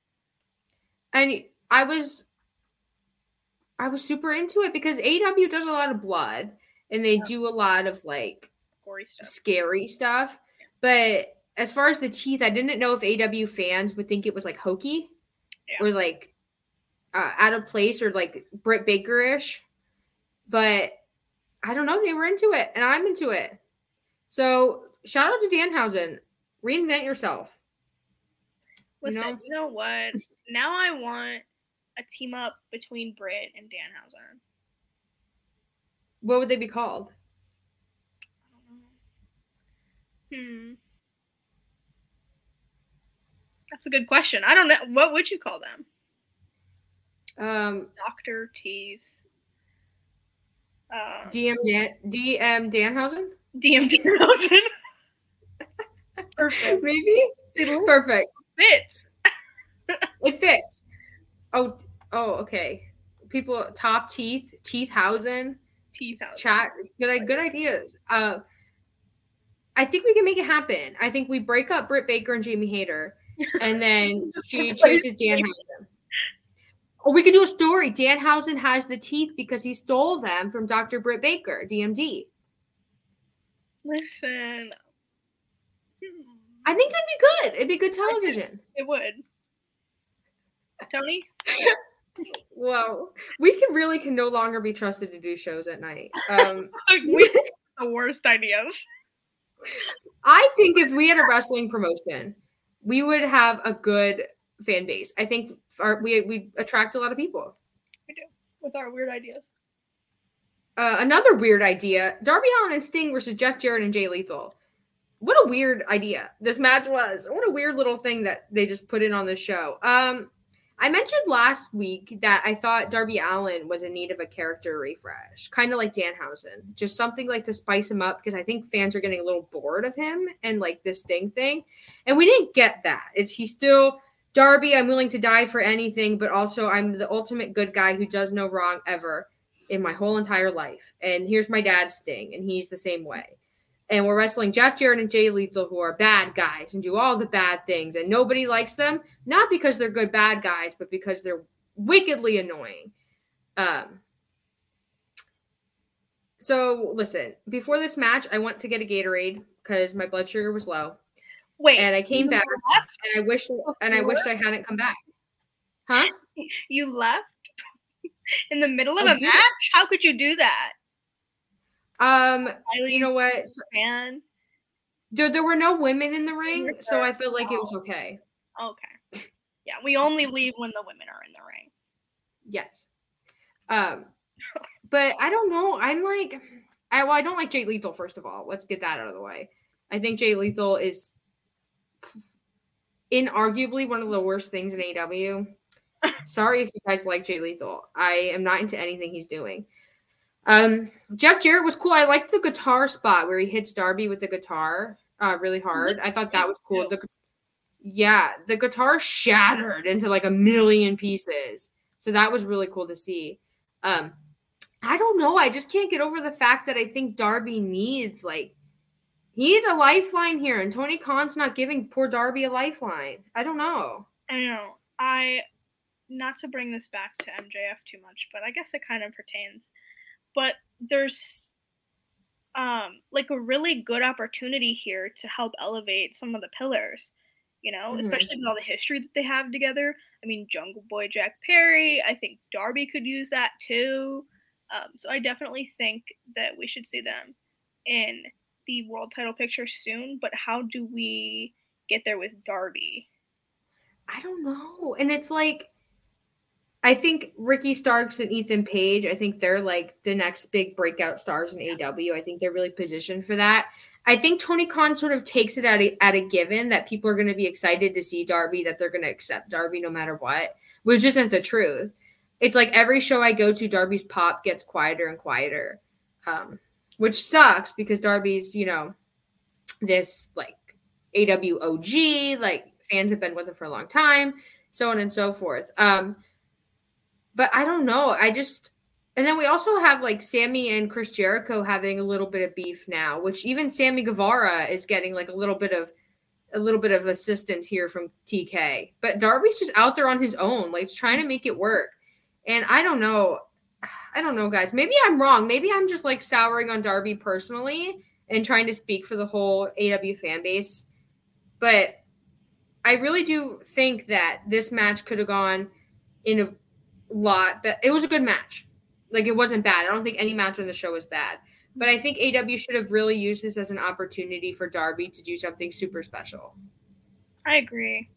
And I was, I was super into it because A E W does a lot of blood and they yeah. do a lot of like gory stuff, scary stuff. But as far as the teeth, I didn't know if A E W fans would think it was like hokey yeah. or like uh, out of place or like Britt Baker-ish. But I don't know. They were into it and I'm into it. So shout out to Danhausen. Reinvent yourself. Listen, you know, you know what? Now I want a team up between Britt and Danhausen. What would they be called? I don't know. Hmm. That's a good question. I don't know. What would you call them? Um, Doctor Teeth. Um, D M Dan D M Danhausen? D M Danhausen. Perfect. Maybe? Perfect. Fits. It fits. Oh, oh, okay. People, top teeth, Teethhausen. Teethhausen. Chat. Good, good ideas. Uh, I think we can make it happen. I think we break up Britt Baker and Jamie Hayter, and then she chases Danhausen. Or we could do a story. Danhausen has the teeth because he stole them from Doctor Britt Baker, D M D. Listen. I think it'd be good. It'd be good television. It would. Tony? Well, we can really can no longer be trusted to do shows at night. Um, we have the worst ideas. I think if we had a wrestling promotion, we would have a good fan base. I think our, we we attract a lot of people. We do, with our weird ideas. Uh, another weird idea, Darby Allin and Sting versus Jeff Jarrett and Jay Lethal. What a weird idea this match was. What a weird little thing that they just put in on this show. Um, I mentioned last week that I thought Darby Allin was in need of a character refresh, kind of like Danhausen. Just something like to spice him up because I think fans are getting a little bored of him and like this Sting thing. And we didn't get that. It's he's still Darby, I'm willing to die for anything, but also I'm the ultimate good guy who does no wrong ever in my whole entire life. And here's my dad, Sting, and he's the same way. And we're wrestling Jeff Jarrett and Jay Lethal, who are bad guys and do all the bad things. And nobody likes them, not because they're good bad guys, but because they're wickedly annoying. Um. So, listen, before this match, I went to get a Gatorade because my blood sugar was low. Wait. And I came back, and I wish and I wished I hadn't come back. Huh? You left in the middle of a match? How could you do that? Um, you know what? Man, there there were no women in the ring, so I felt like it was okay. Okay, yeah, we only leave when the women are in the ring. Yes, um, but I don't know. I'm like, I well, I don't like Jay Lethal. First of all, let's get that out of the way. I think Jay Lethal is inarguably one of the worst things in A E W. Sorry if you guys like Jay Lethal. I am not into anything he's doing. Um, Jeff Jarrett was cool. I liked the guitar spot where he hits Darby with the guitar uh, really hard. I thought that was cool. The, yeah, the guitar shattered into like a million pieces. So that was really cool to see. Um, I don't know. I just can't get over the fact that I think Darby needs like he needs a lifeline here, and Tony Khan's not giving poor Darby a lifeline. I don't know. I know. I not to bring this back to M J F too much, but I guess it kind of pertains. But there's um, like a really good opportunity here to help elevate some of the pillars, you know, mm-hmm. especially with all the history that they have together. I mean, Jungle Boy Jack Perry, I think Darby could use that too. Um, so I definitely think that we should see them in the world title picture soon. But how do we get there with Darby? I don't know. And it's like, I think Ricky Starks and Ethan Page, I think they're like the next big breakout stars in A E W. I think they're really positioned for that. I think Tony Khan sort of takes it at a, at a given that people are going to be excited to see Darby, that they're going to accept Darby no matter what, which isn't the truth. It's like every show I go to, Darby's pop gets quieter and quieter, um, which sucks because Darby's, you know, this like A E W O G, like fans have been with him for a long time, so on and so forth. Um, But I don't know. I just, and then we also have like Sammy and Chris Jericho having a little bit of beef now, which even Sammy Guevara is getting like a little bit of, a little bit of assistance here from T K. But Darby's just out there on his own, like trying to make it work. And I don't know. I don't know, guys. Maybe I'm wrong. Maybe I'm just like souring on Darby personally and trying to speak for the whole A E W fan base. But I really do think that this match could have gone in a lot, but it was a good match. Like, it wasn't bad. I don't think any match on the show was bad. But I think A E W should have really used this as an opportunity for Darby to do something super special. I agree.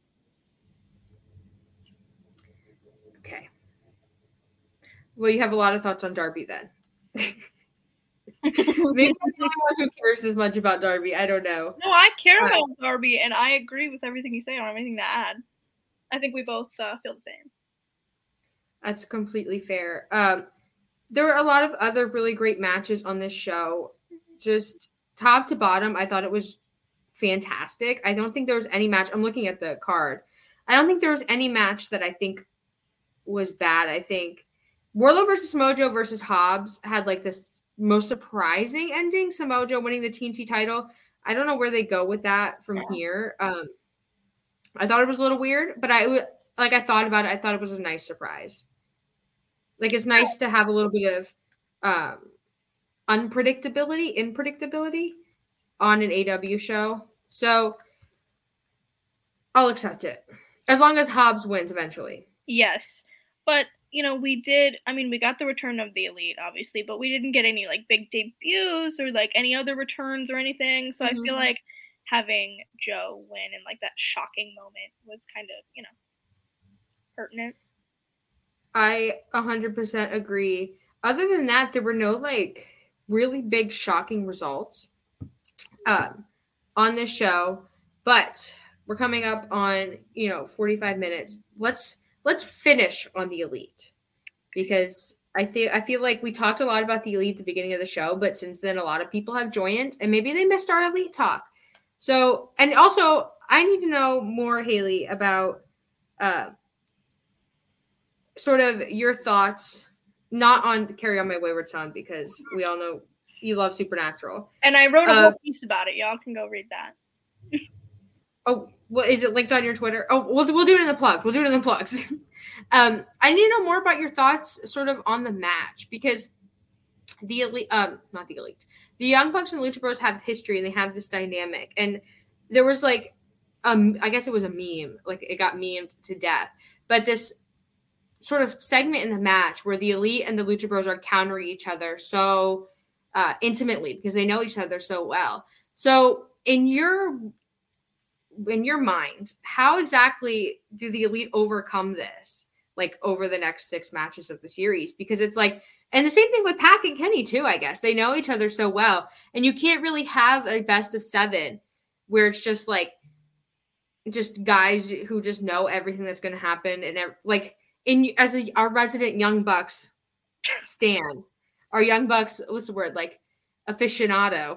Okay. Well, you have a lot of thoughts on Darby then. Maybe I'm the only one who cares this much about Darby. I don't know. No, I care uh, about Darby, and I agree with everything you say. I don't have anything to add. I think we both uh, feel the same. That's completely fair. Um, there were a lot of other really great matches on this show. Just top to bottom, I thought it was fantastic. I don't think there was any match. I'm looking at the card. I don't think there was any match that I think was bad. I think Wardlow versus Mojo versus Hobbs had like this most surprising ending. Samoa winning the T N T title. I don't know where they go with that from here. Um, I thought it was a little weird, but I like I thought about it. I thought it was a nice surprise. Like, it's nice to have a little bit of um, unpredictability, unpredictability on an A E W show. So I'll accept it. As long as Hobbs wins eventually. Yes. But, you know, we did, I mean, we got the return of the Elite, obviously, but we didn't get any, like, big debuts or, like, any other returns or anything. So mm-hmm. I feel like having Joe win in, like, that shocking moment was kind of, you know, pertinent. I one hundred percent agree. Other than that, there were no, like, really big shocking results um, on this show. But we're coming up on, you know, forty-five minutes. Let's let's finish on the Elite. Because I think I feel like we talked a lot about the Elite at the beginning of the show, but since then a lot of people have joined, and maybe they missed our Elite talk. So, and also, I need to know more, Haley, about uh, sort of your thoughts, not on Carry On My Wayward Son, because we all know you love Supernatural. And I wrote a uh, whole piece about it. Y'all can go read that. Oh, well, is it linked on your Twitter? Oh, we'll we'll do it in the plugs. We'll do it in the plugs. um, I need to know more about your thoughts, sort of on the match, because the elite, um, not the Elite, the Young Bucks and Lucha Bros have history, and they have this dynamic. And there was like, um, I guess it was a meme, like it got memed to death. But this sort of segment in the match where the Elite and the Lucha Bros are countering each other so uh, intimately because they know each other so well. So in your in your mind, how exactly do the Elite overcome this, like over the next six matches of the series? Because it's like, and the same thing with Pac and Kenny too, I guess. They know each other so well. And you can't really have a best of seven where it's just like, just guys who just know everything that's going to happen. And like, in as a, our resident Young Bucks stan, our Young Bucks, what's the word? Like aficionado.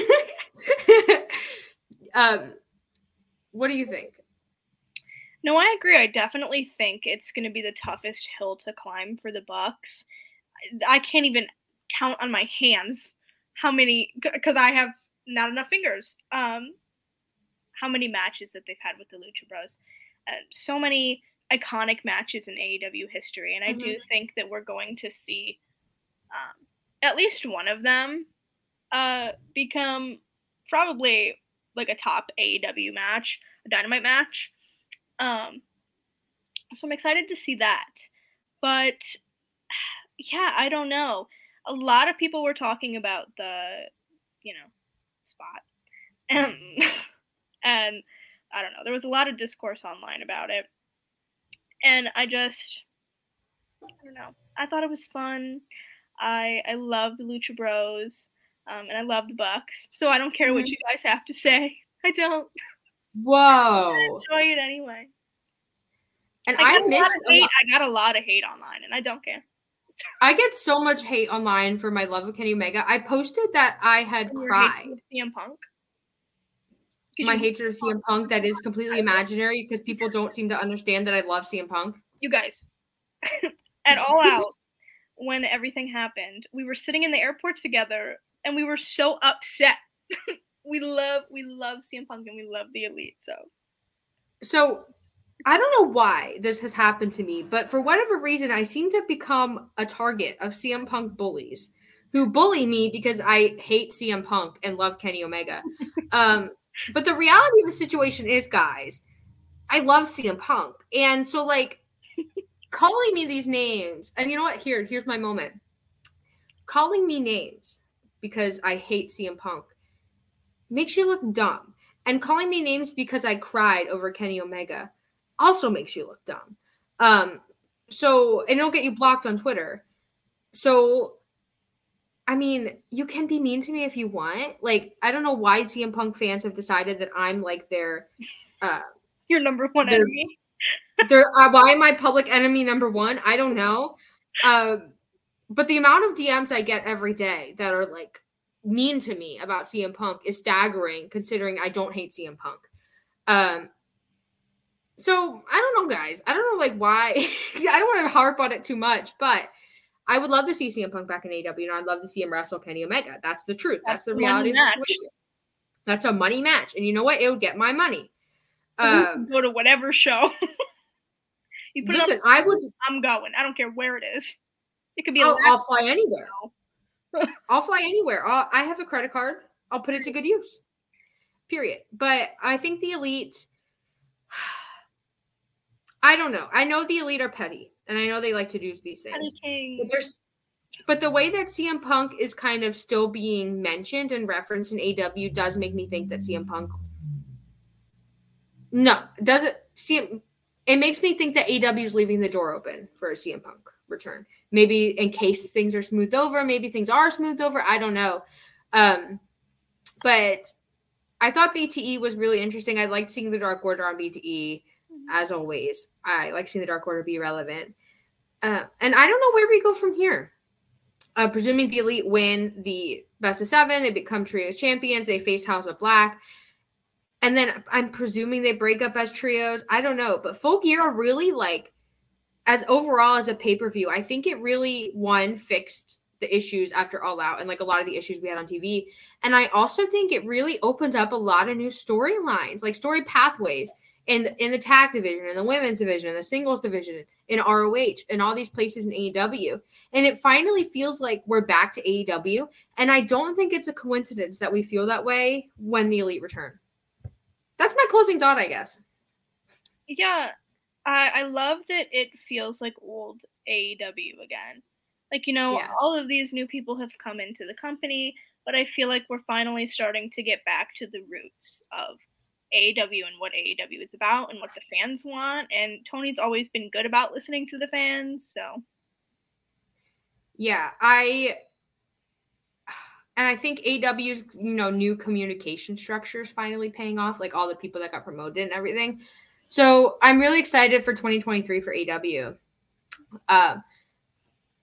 um, what do you think? No, I agree. I definitely think it's going to be the toughest hill to climb for the Bucks. I can't even count on my hands how many, because I have not enough fingers, um, how many matches that they've had with the Lucha Bros. Uh, so many iconic matches in A E W history, and I mm-hmm. do think that we're going to see um, at least one of them uh, become probably like a top A E W match, a Dynamite match. Um, so I'm excited to see that. But yeah, I don't know. A lot of people were talking about the, you know, spot. Um, and I don't know. There was a lot of discourse online about it. And I just, I don't know. I thought it was fun. I I love the Lucha Bros. Um, and I love the Bucks. So I don't care mm-hmm. what you guys have to say. I don't. Whoa. I enjoy it anyway. And I, I missed a hate. I got a lot of hate online, and I don't care. I get so much hate online for my love of Kenny Omega. I posted that I had and cried. C M Punk? My hatred of C M Punk that is completely imaginary because people don't seem to understand that I love C M Punk. You guys, at All Out, when everything happened, we were sitting in the airport together, and we were so upset. we love, we love C M Punk, and we love the Elite. So, so. I don't know why this has happened to me, but for whatever reason, I seem to have become a target of C M Punk bullies who bully me because I hate C M Punk and love Kenny Omega. um, but the reality of the situation is, guys, I love C M Punk. And so, like, calling me these names, and you know what? Here, here's my moment. Calling me names because I hate C M Punk makes you look dumb. And calling me names because I cried over Kenny Omega also makes you look dumb. Um, so, and it'll get you blocked on Twitter. So, I mean, you can be mean to me if you want. Like, I don't know why C M Punk fans have decided that I'm like their, uh, your number one their, enemy. They're uh, why am I public enemy number one? I don't know. Um, but the amount of D Ms I get every day that are like mean to me about C M Punk is staggering, considering I don't hate C M Punk. Um, So, I don't know, guys. I don't know, like, why. I don't want to harp on it too much, but I would love to see C M Punk back in A E W, and I'd love to see him wrestle Kenny Omega. That's the truth. That's, That's the reality of the situation. That's a money match. And you know what? It would get my money. Um, go to whatever show. you put listen, up, I would. I'm going. I don't care where it is. It could be. I'll, I'll fly anywhere. I'll fly anywhere. I'll, I have a credit card. I'll put it to good use. Period. But I think the Elite... I don't know. I know the Elite are petty, and I know they like to do these things. But there's, but the way that C M Punk is kind of still being mentioned and referenced in A E W does make me think that C M Punk. No, does it? C M, it makes me think that A E W is leaving the door open for a C M Punk return. Maybe in case things are smoothed over, maybe things are smoothed over. I don't know. Um, but I thought B T E was really interesting. I liked seeing the Dark Order on B T E. As always, I like seeing the Dark Order be relevant. Uh, and I don't know where we go from here. Uh, presuming the Elite win the best of seven, they become trios champions, they face House of Black. And then I'm presuming they break up as trios. I don't know. But Full Gear really, like, as overall as a pay-per-view, I think it really, one, fixed the issues after All Out and, like, a lot of the issues we had on T V. And I also think it really opened up a lot of new storylines, like story pathways. In, in the tag division, in the women's division, in the singles division, in R O H, and all these places in A E W. And it finally feels like we're back to A E W. And I don't think it's a coincidence that we feel that way when the Elite return. That's my closing thought, I guess. Yeah, I, I love that it feels like old A E W again. Like, you know, yeah. all of these new people have come into the company, but I feel like we're finally starting to get back to the roots of A E W and what A E W is about and what the fans want. And Tony's always been good about listening to the fans. So, yeah, I and I think A E W's you know new communication structure is finally paying off. Like all the people that got promoted and everything. So I'm really excited for twenty twenty-three for A E W. Uh,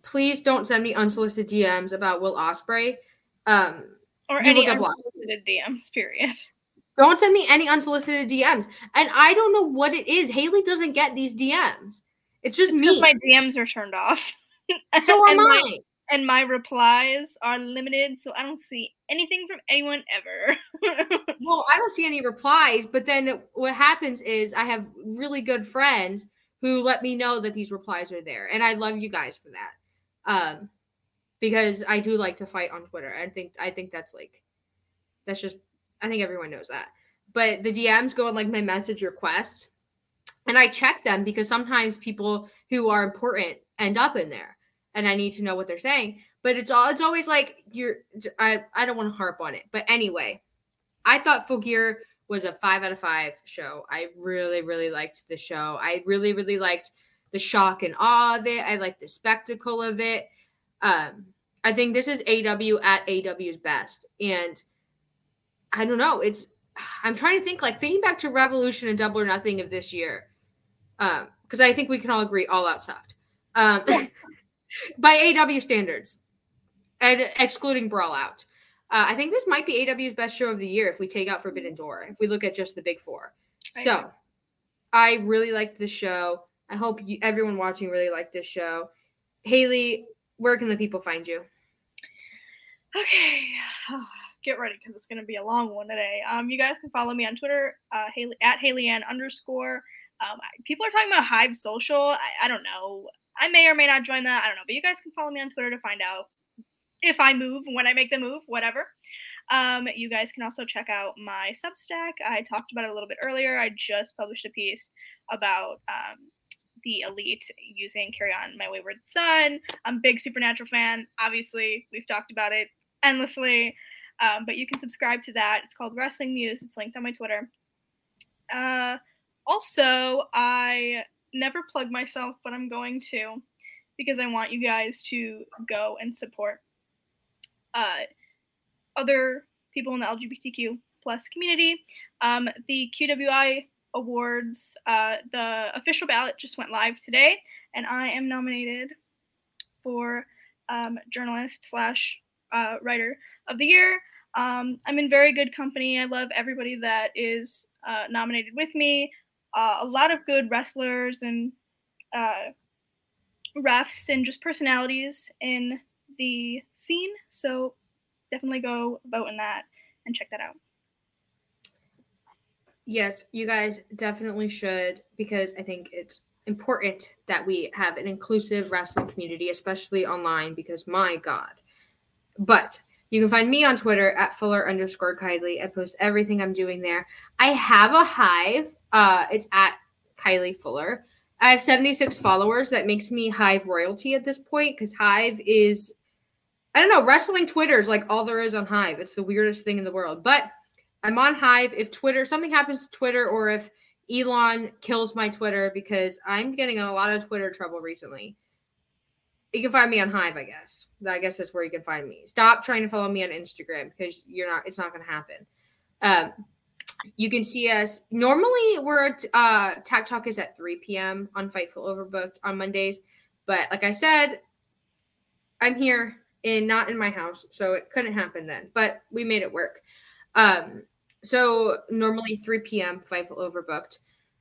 please don't send me unsolicited D Ms about Will Ospreay. Um, or you any will get blocked. unsolicited D Ms, period. Don't send me any unsolicited D Ms. And I don't know what it is. Haley doesn't get these D Ms. It's just It's me. my D Ms are turned off. So are and mine. My, and my replies are limited, so I don't see anything from anyone ever. Well, I don't see any replies, but then what happens is I have really good friends who let me know that these replies are there. And I love you guys for that. Um, because I do like to fight on Twitter. I think I think that's like that's just I think everyone knows that. But the D Ms go in like my message requests, and I check them because sometimes people who are important end up in there, and I need to know what they're saying. But it's all it's always like you're I, I don't want to harp on it. But anyway, I thought Full Gear was a five out of five show. I really, really liked the show. I really, really liked the shock and awe of it. I liked the spectacle of it. Um, I think this is A W at A W's best. And I don't know. It's I'm trying to think, like thinking back to Revolution and Double or Nothing of this year. Um, because I think we can all agree All Out sucked. Um, by A W standards. And excluding Brawl Out. Uh, I think this might be A W's best show of the year if we take out Forbidden Door, if we look at just the big four. I so know. I really liked the show. I hope you, everyone watching really liked this show. Haley, where can the people find you? Okay. Get ready because it's going to be a long one today. Um, you guys can follow me on Twitter, uh, Haley, at HaleyAnn underscore. Um, people are talking about Hive Social. I, I don't know. I may or may not join that. I don't know. But you guys can follow me on Twitter to find out if I move, when I make the move, whatever. Um, you guys can also check out my Substack. I talked about it a little bit earlier. I just published a piece about um, the Elite using Carry On My Wayward Son. I'm a big Supernatural fan. Obviously, we've talked about it endlessly. Um, but you can subscribe to that. It's called Wrestling Muse. It's linked on my Twitter. Uh, also, I never plug myself, but I'm going to because I want you guys to go and support Uh, other people in the L G B T Q plus community. Um, the Q W I Awards, uh, the official ballot just went live today, and I am nominated for um, journalist slash uh, writer of the year. Um, I'm in very good company. I love everybody that is uh, nominated with me. Uh, a lot of good wrestlers and uh, refs and just personalities in the scene, so definitely go vote in that and check that out. Yes, you guys definitely should, because I think it's important that we have an inclusive wrestling community, especially online, because my God. But you can find me on Twitter at Fuller underscore Kylie. I post everything I'm doing there. I have a Hive. Uh, it's at Kylie Fuller. I have seventy-six followers. That makes me Hive royalty at this point, because Hive is, I don't know, wrestling Twitter is like all there is on Hive. It's the weirdest thing in the world. But I'm on Hive. If Twitter, something happens to Twitter, or if Elon kills my Twitter, because I'm getting in a lot of Twitter trouble recently, you can find me on Hive, I guess. I guess that's where you can find me. Stop trying to follow me on Instagram, because you're not, it's not going to happen. Um, you can see us. Normally, we're at, uh, Tack Talk is at three p.m. on Fightful Overbooked on Mondays. But like I said, I'm here in not in my house, so it couldn't happen then. But we made it work. Um, so normally three p.m. Fightful Overbooked.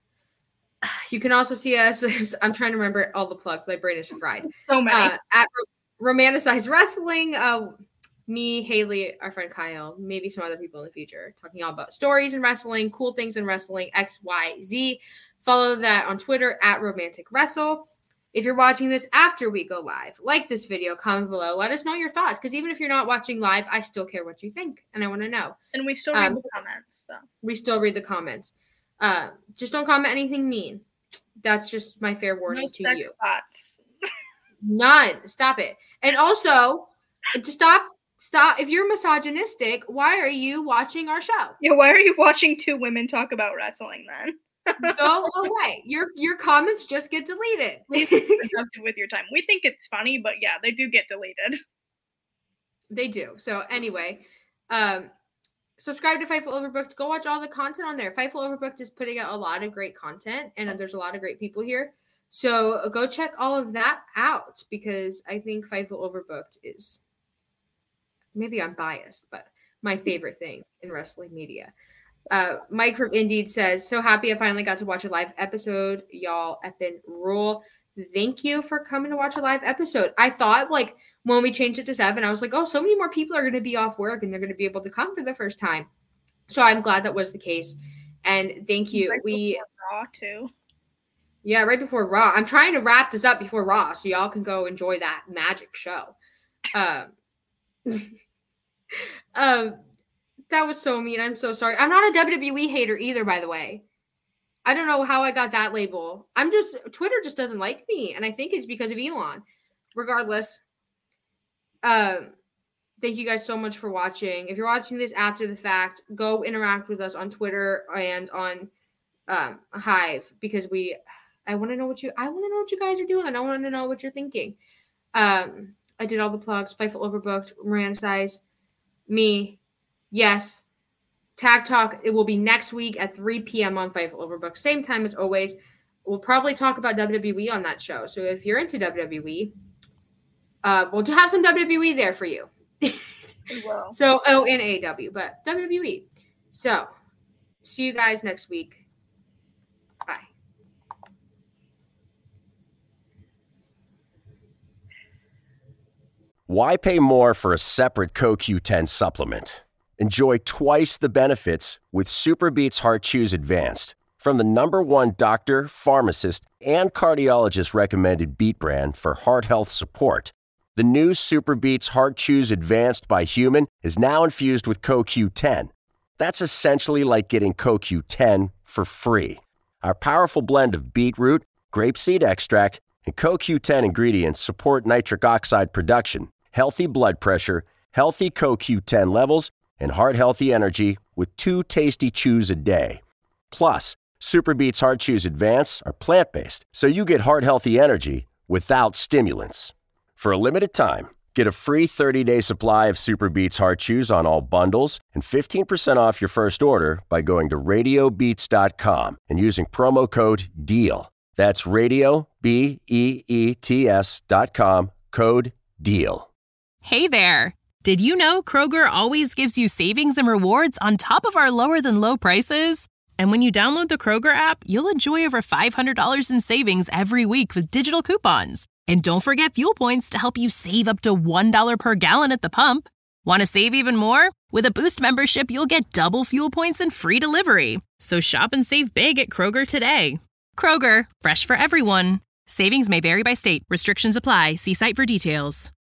You can also see us. I'm trying to remember all the plugs. My brain is fried. So many. Uh, at Romanticized Wrestling. Uh, me, Haley, our friend Kyle, maybe some other people in the future, talking all about stories in wrestling, cool things in wrestling, X, Y, Z. Follow that on Twitter at Romantic Wrestle. If you're watching this after we go live, like this video, comment below. Let us know your thoughts, because even if you're not watching live, I still care what you think, and I want to know. And we still read um, the comments. So. We still read the comments. Uh, just don't comment anything mean. That's just my fair warning No to sex you. Spots. None. Stop it. And also, to stop, stop. If you're misogynistic, why are you watching our show? Yeah, why are you watching two women talk about wrestling then? Go away. Your your comments just get deleted. With your time. We think it's funny, but yeah, they do get deleted. They do. So anyway, um, subscribe to Fightful Overbooked. Go watch all the content on there. Fightful Overbooked is putting out a lot of great content, and there's a lot of great people here. So go check all of that out because I think Fightful Overbooked is, maybe I'm biased, but my favorite thing in wrestling media. Uh, Mike from Indeed says, so happy I finally got to watch a live episode. Y'all effing rule. Thank you for coming to watch a live episode. I thought like when we changed it to seven, I was like, oh, so many more people are going to be off work and they're going to be able to come for the first time. So I'm glad that was the case. And thank you. Right we Raw too. Yeah, right before Raw. I'm trying to wrap this up before Raw so y'all can go enjoy that magic show. Um, um, that was so mean. I'm so sorry. I'm not a W W E hater either, by the way. I don't know how I got that label. I'm just, Twitter just doesn't like me. And I think it's because of Elon. Regardless, um, thank you guys so much for watching. If you're watching this after the fact, go interact with us on Twitter and on um, Hive because we, I want to know what you, I want to know what you guys are doing. I want to know what you're thinking. Um, I did all the plugs. Fightful Overbooked, Miranda Size, me, yes. Tag Talk, it will be next week at three p.m. on Fightful Overbooked. Same time as always. We'll probably talk about W W E on that show. So if you're into W W E, uh, we'll have some W W E there for you. Wow. So, oh, and A E W, but W W E. So, see you guys next week. Bye. Why pay more for a separate C O Q ten supplement? Enjoy twice the benefits with SuperBeets Heart Chews Advanced from the number one doctor, pharmacist, and cardiologist recommended Beet brand for heart health support. The new SuperBeets Heart Chews Advanced by Human is now infused with C O Q ten. That's essentially like getting C O Q ten for free. Our powerful blend of beetroot, grapeseed extract, and C O Q ten ingredients support nitric oxide production, healthy blood pressure, healthy C O Q ten levels, and heart-healthy energy with two tasty chews a day. Plus, SuperBeets Heart Chews Advance are plant-based, so you get heart-healthy energy without stimulants. For a limited time, get a free thirty-day supply of SuperBeets Heart Chews on all bundles and fifteen percent off your first order by going to radio beets dot com and using promo code DEAL. That's radio, B E E T S dot com, code DEAL. Hey there. Did you know Kroger always gives you savings and rewards on top of our lower than low prices? And when you download the Kroger app, you'll enjoy over five hundred dollars in savings every week with digital coupons. And don't forget fuel points to help you save up to one dollar per gallon at the pump. Want to save even more? With a Boost membership, you'll get double fuel points and free delivery. So shop and save big at Kroger today. Kroger, fresh for everyone. Savings may vary by state. Restrictions apply. See site for details.